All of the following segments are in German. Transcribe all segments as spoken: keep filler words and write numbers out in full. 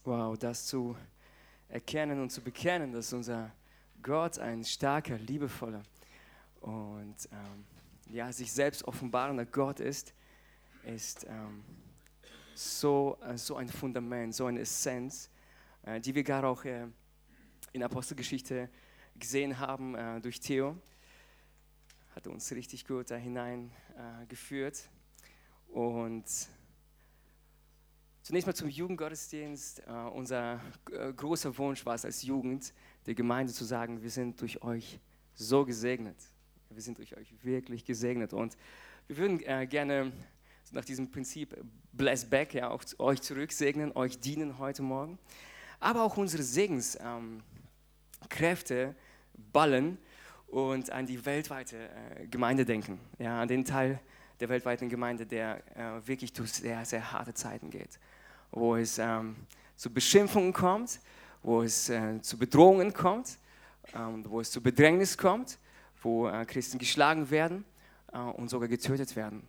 Wow, das zu erkennen und zu bekennen, dass unser Gott ein starker, liebevoller und ähm, ja, sich selbst offenbarender Gott ist, ist ähm, so, äh, so ein Fundament, so eine Essenz, äh, die wir gerade auch äh, in der Apostelgeschichte gesehen haben äh, durch Theo. Hat uns richtig gut da hinein äh, geführt. Und zunächst mal zum Jugendgottesdienst. Uh, unser äh, großer Wunsch war es als Jugend, der Gemeinde zu sagen, wir sind durch euch so gesegnet. Wir sind durch euch wirklich gesegnet. Und wir würden äh, gerne nach diesem Prinzip Bless Back, ja, auch euch zurücksegnen, euch dienen heute Morgen. Aber auch unsere Segenskräfte ähm, ballen und an die weltweite äh, Gemeinde denken. Ja, an den Teil der weltweiten Gemeinde, der äh, wirklich durch sehr, sehr harte Zeiten geht. Wo es ähm, zu Beschimpfungen kommt, wo es äh, zu Bedrohungen kommt, ähm, wo es zu Bedrängnis kommt, wo äh, Christen geschlagen werden äh, und sogar getötet werden.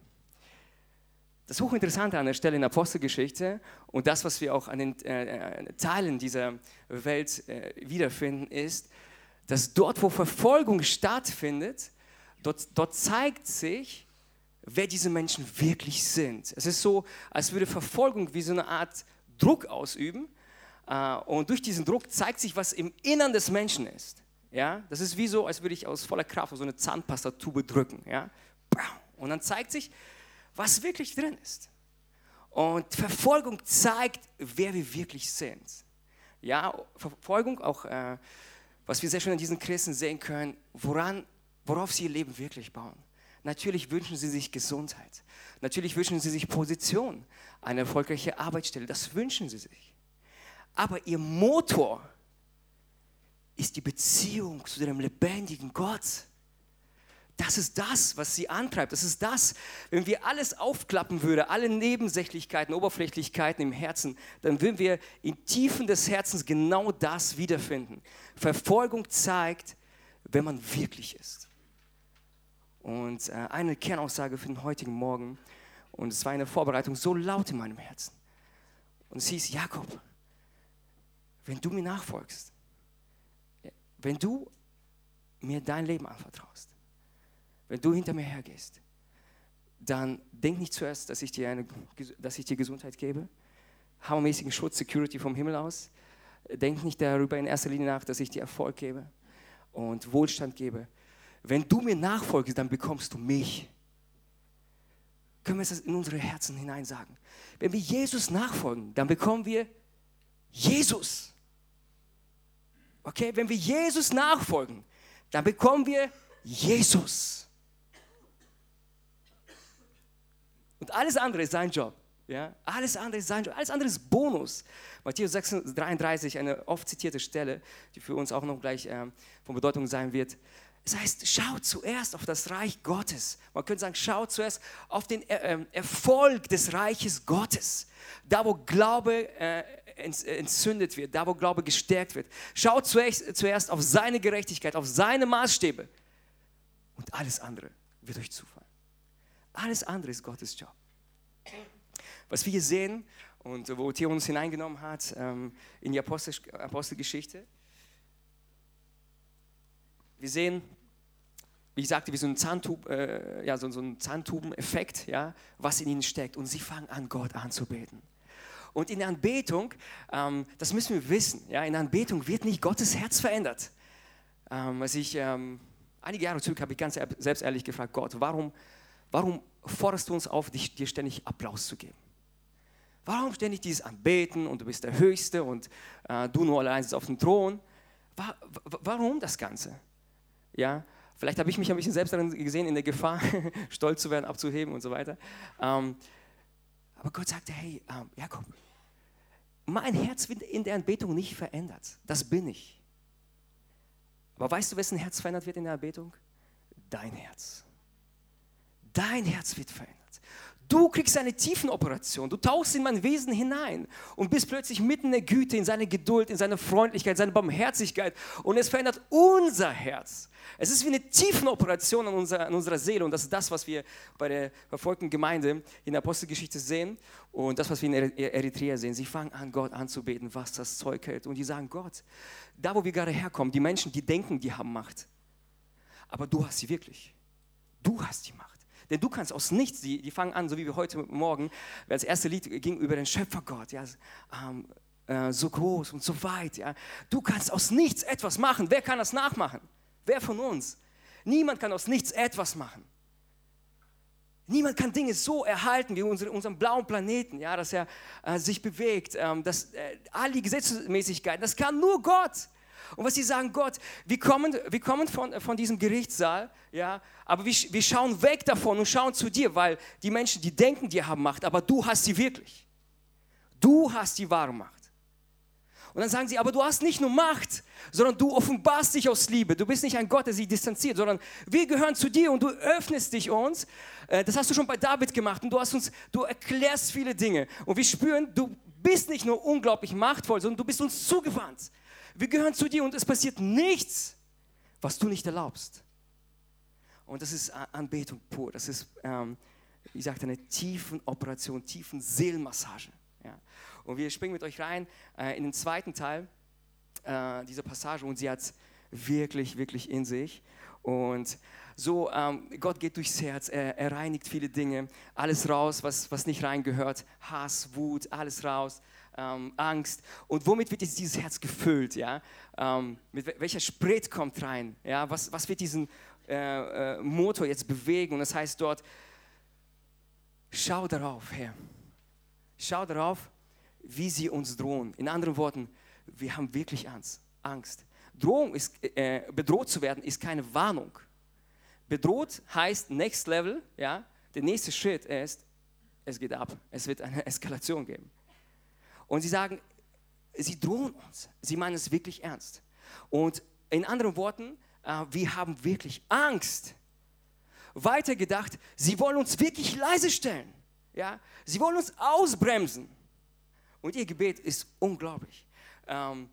Das Hochinteressante an der Stelle in der Apostelgeschichte und das, was wir auch an den äh, Teilen dieser Welt äh, wiederfinden, ist, dass dort, wo Verfolgung stattfindet, dort, dort zeigt sich, wer diese Menschen wirklich sind. Es ist so, als würde Verfolgung wie so eine Art Druck ausüben äh, und durch diesen Druck zeigt sich, was im Innern des Menschen ist. Ja? Das ist wie so, als würde ich aus voller Kraft auf so eine Zahnpastatube drücken. Ja? Und dann zeigt sich, was wirklich drin ist. Und Verfolgung zeigt, wer wir wirklich sind. Ja, Verfolgung, auch äh, was wir sehr schön an diesen Christen sehen können, woran, worauf sie ihr Leben wirklich bauen. Natürlich wünschen sie sich Gesundheit. Natürlich wünschen sie sich Position, eine erfolgreiche Arbeitsstelle. Das wünschen sie sich. Aber ihr Motor ist die Beziehung zu dem lebendigen Gott. Das ist das, was sie antreibt. Das ist das, wenn wir alles aufklappen würden, alle Nebensächlichkeiten, Oberflächlichkeiten im Herzen, dann würden wir in Tiefen des Herzens genau das wiederfinden. Verfolgung zeigt, wer man wirklich ist. Und äh, eine Kernaussage für den heutigen Morgen, und es war eine Vorbereitung so laut in meinem Herzen. Und es hieß, Jakob, wenn du mir nachfolgst, wenn du mir dein Leben anvertraust, wenn du hinter mir hergehst, dann denk nicht zuerst, dass ich dir, eine, dass ich dir Gesundheit gebe, hammermäßigen Schutz, Security vom Himmel aus. Denk nicht darüber in erster Linie nach, dass ich dir Erfolg gebe und Wohlstand gebe. Wenn du mir nachfolgst, dann bekommst du mich. Können wir das in unsere Herzen hinein sagen? Wenn wir Jesus nachfolgen, dann bekommen wir Jesus. Okay, wenn wir Jesus nachfolgen, dann bekommen wir Jesus. Und alles andere ist sein Job. Ja? Alles andere ist sein Job. Alles andere ist Bonus. Matthäus sechs dreiunddreißig, eine oft zitierte Stelle, die für uns auch noch gleich ähm, von Bedeutung sein wird. Es heißt, schau zuerst auf das Reich Gottes. Man könnte sagen, schau zuerst auf den äh, Erfolg des Reiches Gottes. Da, wo Glaube äh, entzündet wird, da, wo Glaube gestärkt wird. Schau zuerst, zuerst auf seine Gerechtigkeit, auf seine Maßstäbe. Und alles andere wird euch zufallen. Alles andere ist Gottes Job. Was wir hier sehen und wo Theo uns hineingenommen hat ähm, in die Apostel, Apostelgeschichte, wir sehen, wie ich sagte, wie so ein, Zahntub, äh, ja, so, so ein Zahntubeneffekt, ja, was in ihnen steckt. Und sie fangen an, Gott anzubeten. Und in der Anbetung, ähm, das müssen wir wissen, ja, in der Anbetung wird nicht Gottes Herz verändert. Ähm, als ich, ähm, einige Jahre zurück habe ich ganz selbst ehrlich gefragt, Gott, warum, warum forderst du uns auf, dich, dir ständig Applaus zu geben? Warum ständig dieses Anbeten und du bist der Höchste und äh, du nur allein sitzt auf dem Thron? Wa- wa- warum das Ganze? Ja, vielleicht habe ich mich ein bisschen selbst darin gesehen, in der Gefahr, stolz zu werden, abzuheben und so weiter. Ähm, aber Gott sagte, hey, ähm, Jakob, mein Herz wird in der Anbetung nicht verändert. Das bin ich. Aber weißt du, wessen Herz verändert wird in der Anbetung? Dein Herz. Dein Herz wird verändert. Du kriegst eine Tiefenoperation. Du tauchst in mein Wesen hinein und bist plötzlich mitten in der Güte, in seiner Geduld, in seiner Freundlichkeit, seiner Barmherzigkeit. Und es verändert unser Herz. Es ist wie eine Tiefenoperation an unserer, an unserer Seele. Und das ist das, was wir bei der verfolgten Gemeinde in der Apostelgeschichte sehen. Und das, was wir in Eritrea sehen. Sie fangen an, Gott anzubeten, was das Zeug hält. Und die sagen, Gott, da wo wir gerade herkommen, die Menschen, die denken, die haben Macht. Aber du hast sie wirklich. Du hast die Macht. Denn du kannst aus nichts, die, die fangen an, so wie wir heute Morgen, weil das erste Lied ging über den Schöpfergott, ja, ähm, äh, so groß und so weit. Ja. Du kannst aus nichts etwas machen. Wer kann das nachmachen? Wer von uns? Niemand kann aus nichts etwas machen. Niemand kann Dinge so erhalten wie unsere, unseren blauen Planeten, ja, dass er äh, sich bewegt, ähm, dass, äh, all die Gesetzmäßigkeiten, das kann nur Gott. Und was sie sagen, Gott, wir kommen, wir kommen von, von diesem Gerichtssaal, ja, aber wir, wir schauen weg davon und schauen zu dir, weil die Menschen, die denken, die haben Macht, aber du hast sie wirklich. Du hast die wahre Macht. Und dann sagen sie, aber du hast nicht nur Macht, sondern du offenbarst dich aus Liebe. Du bist nicht ein Gott, der sich distanziert, sondern wir gehören zu dir und du öffnest dich uns. Das hast du schon bei David gemacht und du, hast uns, du erklärst viele Dinge. Und wir spüren, du bist nicht nur unglaublich machtvoll, sondern du bist uns zugewandt. Wir gehören zu dir und es passiert nichts, was du nicht erlaubst. Und das ist Anbetung pur. Das ist, ähm, wie gesagt, eine tiefen Operation, tiefen Seelenmassage. Ja. Und wir springen mit euch rein äh, in den zweiten Teil äh, dieser Passage und sie hat es wirklich, wirklich in sich. Und so, ähm, Gott geht durchs Herz, er, er reinigt viele Dinge, alles raus, was, was nicht reingehört, Hass, Wut, alles raus. Ähm, Angst. Und womit wird jetzt dieses Herz gefüllt? Ja? Ähm, mit welcher Sprit kommt rein? Ja? Was, was wird diesen äh, äh, Motor jetzt bewegen? Und das heißt dort, schau darauf, Herr. Schau darauf, wie sie uns drohen. In anderen Worten, wir haben wirklich Angst. Drohung ist, äh, bedroht zu werden, ist keine Warnung. Bedroht heißt Next Level. Ja? Der nächste Schritt ist, es geht ab. Es wird eine Eskalation geben. Und sie sagen, sie drohen uns. Sie meinen es wirklich ernst. Und in anderen Worten, äh, wir haben wirklich Angst. Weiter gedacht, sie wollen uns wirklich leise stellen. Ja? Sie wollen uns ausbremsen. Und ihr Gebet ist unglaublich. Ähm,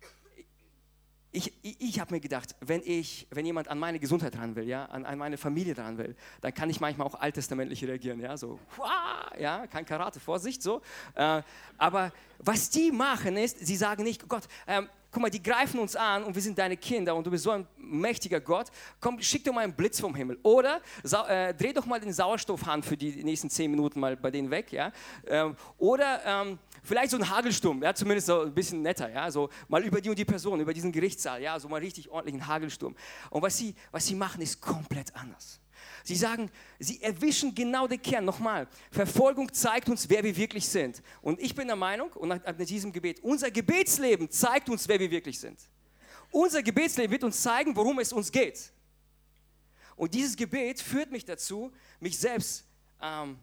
ich ich, ich habe mir gedacht, wenn, ich, wenn jemand an meine Gesundheit ran will, ja, an, an meine Familie ran will, dann kann ich manchmal auch alttestamentlich reagieren. Ja, so, ja, kein Karate, Vorsicht, so. Äh, aber was die machen ist, sie sagen nicht, Gott, ähm, guck mal, die greifen uns an und wir sind deine Kinder und du bist so ein mächtiger Gott, komm, schick doch mal einen Blitz vom Himmel. Oder äh, dreh doch mal den Sauerstoffhahn für die nächsten zehn Minuten mal bei denen weg. Ja? Ähm, oder ähm, vielleicht so ein Hagelsturm, ja, zumindest so ein bisschen netter, ja, so mal über die und die Person, über diesen Gerichtssaal, ja, so mal richtig ordentlichen Hagelsturm. Und was sie, was sie machen, ist komplett anders. Sie sagen, sie erwischen genau den Kern. Nochmal, Verfolgung zeigt uns, wer wir wirklich sind. Und ich bin der Meinung, und nach, nach diesem Gebet, unser Gebetsleben zeigt uns, wer wir wirklich sind. Unser Gebetsleben wird uns zeigen, worum es uns geht. Und dieses Gebet führt mich dazu, mich selbst ähm,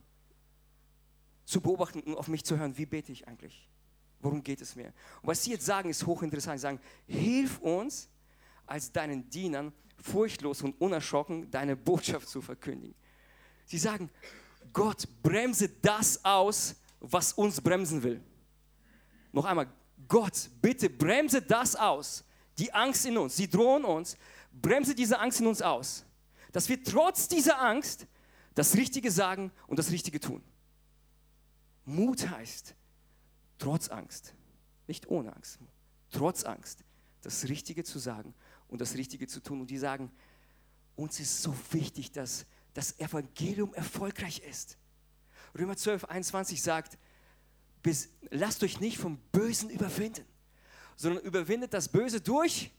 zu beobachten und auf mich zu hören, wie bete ich eigentlich? Worum geht es mir? Und was sie jetzt sagen, ist hochinteressant. Sie sagen, hilf uns als deinen Dienern, furchtlos und unerschrocken deine Botschaft zu verkündigen. Sie sagen, Gott, bremse das aus, was uns bremsen will. Noch einmal, Gott, bitte bremse das aus, die Angst in uns, sie drohen uns, bremse diese Angst in uns aus, dass wir trotz dieser Angst das Richtige sagen und das Richtige tun. Mut heißt, trotz Angst, nicht ohne Angst, trotz Angst, das Richtige zu sagen und das Richtige zu tun. Und die sagen, uns ist so wichtig, dass das Evangelium erfolgreich ist. Römer zwölf, einundzwanzig sagt, bis, lasst euch nicht vom Bösen überwinden, sondern überwindet das Böse durch,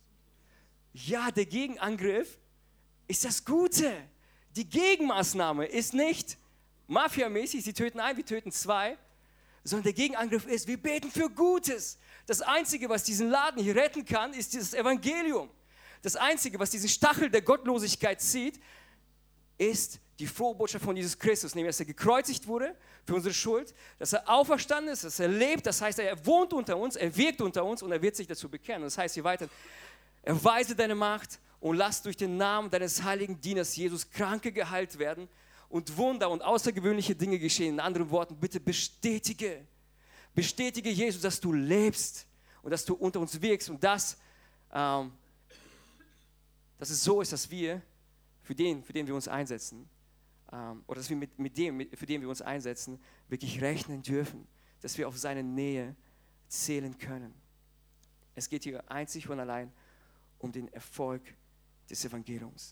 ja, der Gegenangriff ist das Gute. Die Gegenmaßnahme ist nicht mafiamäßig, sie töten ein, wir töten zwei, sondern der Gegenangriff ist, wir beten für Gutes. Das Einzige, was diesen Laden hier retten kann, ist dieses Evangelium. Das Einzige, was diesen Stachel der Gottlosigkeit zieht, ist die frohe Botschaft von Jesus Christus, nämlich, dass er gekreuzigt wurde für unsere Schuld, dass er auferstanden ist, dass er lebt, das heißt, er wohnt unter uns, er wirkt unter uns und er wird sich dazu bekehren. Das heißt hier weiter, erweise deine Macht und lass durch den Namen deines heiligen Dieners Jesus Kranke geheilt werden und Wunder und außergewöhnliche Dinge geschehen. In anderen Worten, bitte bestätige, bestätige Jesus, dass du lebst und dass du unter uns wirkst und dass, ähm, dass es so ist, dass wir für den, für den wir uns einsetzen, ähm, oder dass wir mit, mit dem, mit, für den wir uns einsetzen, wirklich rechnen dürfen, dass wir auf seine Nähe zählen können. Es geht hier einzig und allein um den Erfolg des Evangeliums.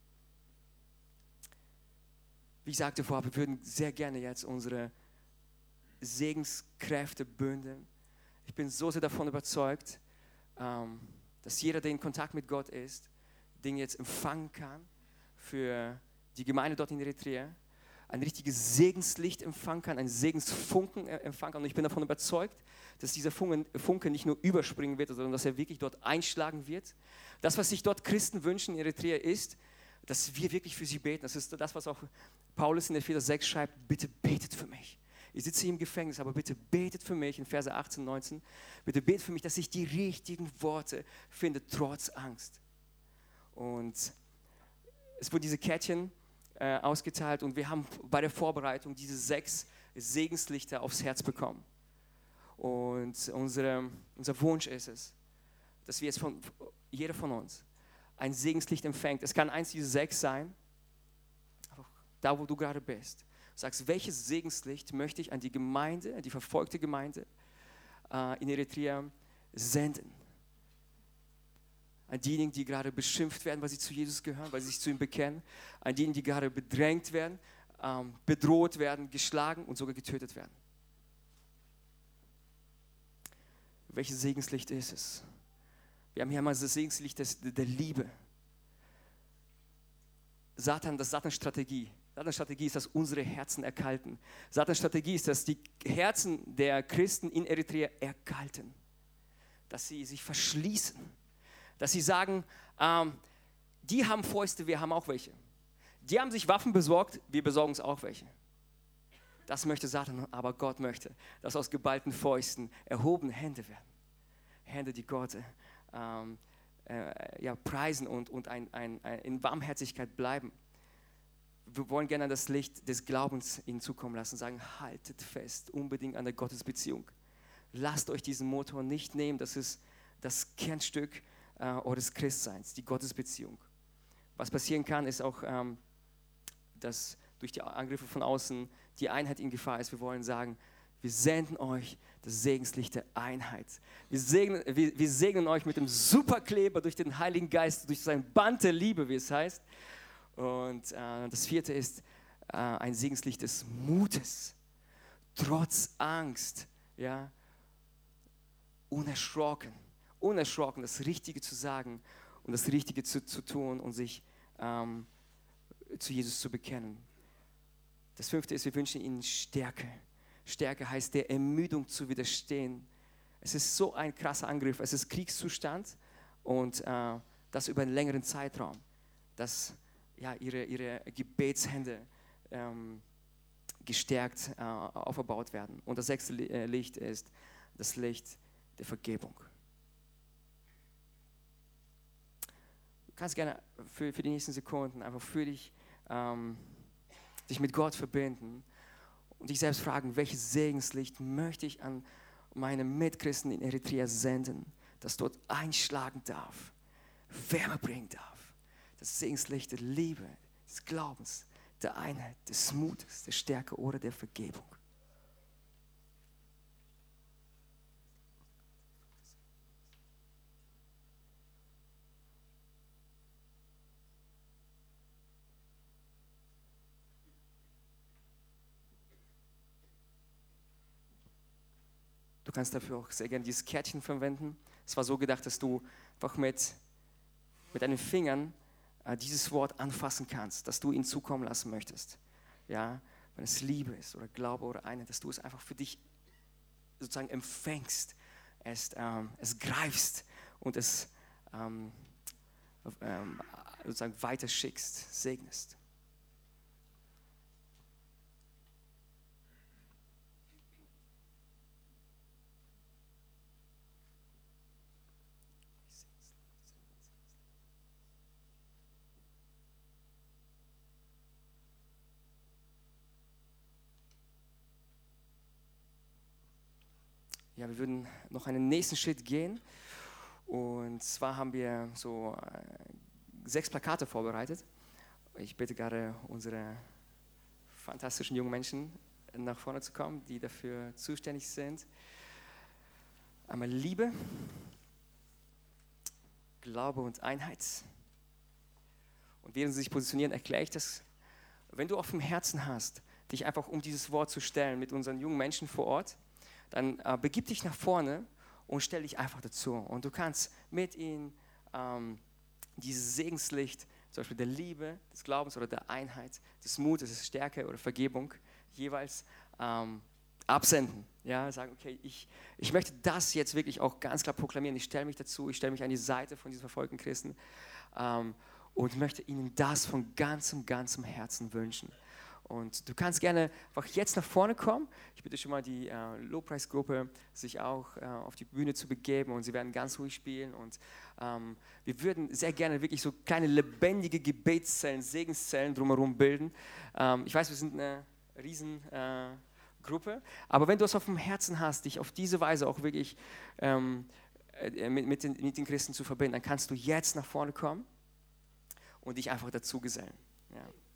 Wie ich sagte vorher, wir würden sehr gerne jetzt unsere Segenskräfte bündeln. Ich bin so sehr davon überzeugt, ähm, dass jeder, der in Kontakt mit Gott ist, Dinge jetzt empfangen kann für die Gemeinde dort in Eritrea, ein richtiges Segenslicht empfangen kann, ein Segensfunken empfangen kann. Und ich bin davon überzeugt, dass dieser Funke nicht nur überspringen wird, sondern dass er wirklich dort einschlagen wird. Das, was sich dort Christen wünschen in Eritrea, ist, dass wir wirklich für sie beten. Das ist das, was auch Paulus in Epheser sechs schreibt, bitte betet für mich. Ich sitze hier im Gefängnis, aber bitte betet für mich, in Verse achtzehn, neunzehn, bitte betet für mich, dass ich die richtigen Worte finde, trotz Angst. Und es wurden diese Kärtchen äh, ausgeteilt und wir haben bei der Vorbereitung diese sechs Segenslichter aufs Herz bekommen. Und unsere, unser Wunsch ist es, dass wir jetzt von, jeder von uns ein Segenslicht empfängt. Es kann eins dieser sechs sein, da wo du gerade bist. Du sagst, welches Segenslicht möchte ich an die Gemeinde, die verfolgte Gemeinde äh, in Eritrea senden? An diejenigen, die gerade beschimpft werden, weil sie zu Jesus gehören, weil sie sich zu ihm bekennen. An diejenigen, die gerade bedrängt werden, ähm, bedroht werden, geschlagen und sogar getötet werden. Welches Segenslicht ist es? Wir haben hier mal das Segenslicht des, der Liebe. Satan, das ist Satans Strategie. Satans Strategie ist, dass unsere Herzen erkalten. Satans Strategie ist, dass die Herzen der Christen in Eritrea erkalten. Dass sie sich verschließen. Dass sie sagen, ähm, die haben Fäuste, wir haben auch welche. Die haben sich Waffen besorgt, wir besorgen uns auch welche. Das möchte Satan, aber Gott möchte, dass aus geballten Fäusten erhobene Hände werden. Hände, die Gott ähm, äh, ja, preisen und, und ein, ein, ein, in Warmherzigkeit bleiben. Wir wollen gerne das Licht des Glaubens ihnen zukommen lassen, sagen, haltet fest, unbedingt an der Gottesbeziehung. Lasst euch diesen Motor nicht nehmen, das ist das Kernstück äh, eures Christseins, die Gottesbeziehung. Was passieren kann, ist auch, ähm, dass durch die Angriffe von außen die Einheit in Gefahr ist. Wir wollen sagen, wir senden euch das Segenslicht der Einheit. Wir segnen, wir, wir segnen euch mit dem Superkleber durch den Heiligen Geist, durch sein Band der Liebe, wie es heißt. Und äh, das vierte ist äh, ein Segenslicht des Mutes. Trotz Angst, ja, unerschrocken, unerschrocken das Richtige zu sagen und das Richtige zu, zu tun und sich ähm, zu Jesus zu bekennen. Das fünfte ist, wir wünschen ihnen Stärke. Stärke heißt, der Ermüdung zu widerstehen. Es ist so ein krasser Angriff, es ist Kriegszustand und äh, das über einen längeren Zeitraum, dass ja, ihre, ihre Gebetshände ähm, gestärkt äh, aufgebaut werden. Und das sechste Licht ist das Licht der Vergebung. Du kannst gerne für, für die nächsten Sekunden einfach für dich ähm, dich mit Gott verbinden und dich selbst fragen, welches Segenslicht möchte ich an meine Mitchristen in Eritrea senden, das dort einschlagen darf, Wärme bringen darf. Das Segenslicht der Liebe, des Glaubens, der Einheit, des Mutes, der Stärke oder der Vergebung. Du kannst dafür auch sehr gerne dieses Kärtchen verwenden. Es war so gedacht, dass du einfach mit, mit deinen Fingern äh, dieses Wort anfassen kannst, dass du ihn zukommen lassen möchtest. Ja, wenn es Liebe ist oder Glaube oder Einheit, dass du es einfach für dich sozusagen empfängst, es, ähm, es greifst und es ähm, ähm, sozusagen weiterschickst, segnest. ja, wir würden noch einen nächsten Schritt gehen. Und zwar haben wir so äh, sechs Plakate vorbereitet. Ich bitte gerade unsere fantastischen jungen Menschen nach vorne zu kommen, die dafür zuständig sind. Einmal Liebe, Glaube und Einheit. Und während sie sich positionieren, erkläre ich das. Wenn du auf dem Herzen hast, dich einfach um dieses Wort zu stellen mit unseren jungen Menschen vor Ort, dann äh, begib dich nach vorne und stell dich einfach dazu. Und du kannst mit ihnen ähm, dieses Segenslicht, zum Beispiel der Liebe, des Glaubens oder der Einheit, des Mutes, des Stärke oder Vergebung, jeweils ähm, absenden. Ja, sagen, okay, ich, ich möchte das jetzt wirklich auch ganz klar proklamieren. Ich stelle mich dazu, ich stelle mich an die Seite von diesen verfolgten Christen ähm, und möchte ihnen das von ganzem, ganzem Herzen wünschen. Und du kannst gerne einfach jetzt nach vorne kommen. Ich bitte schon mal die äh, Lobpreisgruppe, sich auch äh, auf die Bühne zu begeben und sie werden ganz ruhig spielen. Und ähm, wir würden sehr gerne wirklich so kleine lebendige Gebetszellen, Segenszellen drumherum bilden. Ähm, ich weiß, wir sind eine riesen äh, Gruppe, aber wenn du es auf dem Herzen hast, dich auf diese Weise auch wirklich ähm, äh, mit, mit, den, mit den Christen zu verbinden, dann kannst du jetzt nach vorne kommen und dich einfach dazu gesellen. Ja.